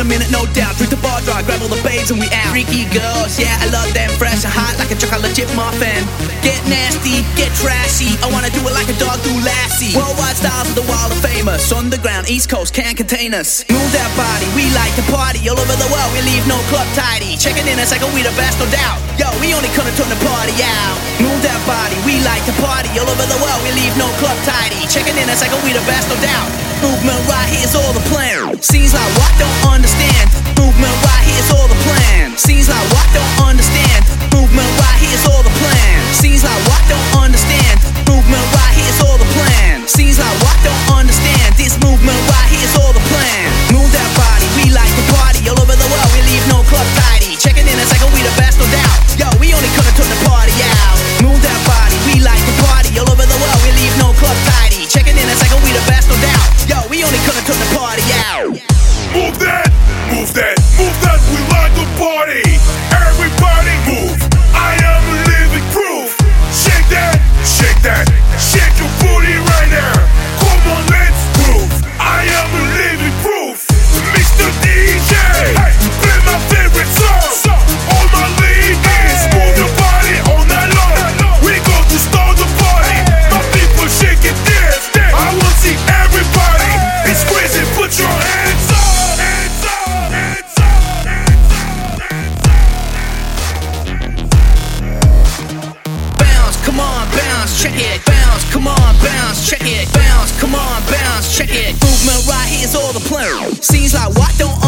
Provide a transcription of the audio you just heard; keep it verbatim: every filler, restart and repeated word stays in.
a minute, no doubt. Drink the bar dry, grab all the babes and we out. Freaky girls, yeah, I love them. Fresh and hot like a chocolate chip muffin. Get nasty, get trashy. I wanna do it like a dog do Lassie. Worldwide styles of the wild are famous. Underground, East Coast, can't contain us. Move that body, we like to party. All over the world, we leave no club tidy. Checking in a second, we the best, no doubt. Yo, we only come to turn the party out. Move that body, we like to party. All over the world, we leave no club tidy. Checking in a second, we the best, no doubt. Movement right here's all the plan. Seems like what don't understand. Movement right here's all the plan. Seems like what don't understand. Movement right here's all the plan. Seems like what don't understand. Movement right here's all the plan. Seems like what don't understand. This movement right here's all the plan. Move that body, we like to party. All over the world, we leave no club tidy. Checking in a second, we the best, no doubt. Yo, we only come to turn the party out. Move that body, we like to party. All over the world, we leave no club tidy. Checking in a second, we the best, no doubt. Yo, we only come to turn the party out. Move that, move that, move that, we like to party. Everybody move, I am living proof. Shake that, shake that, shake your booty right there. Come on, let's move, I am living proof. Mister D J, hey, play my favorite song. All my ladies, move your body all night long. We go to start the party, my people shake it, dance, dance. I want to see everybody, it's crazy, put your hands up. Come on, bounce, check it. Bounce, come on, bounce, check it. Bounce, come on, bounce, check it. Movement right here's all the plan. Seems like what don't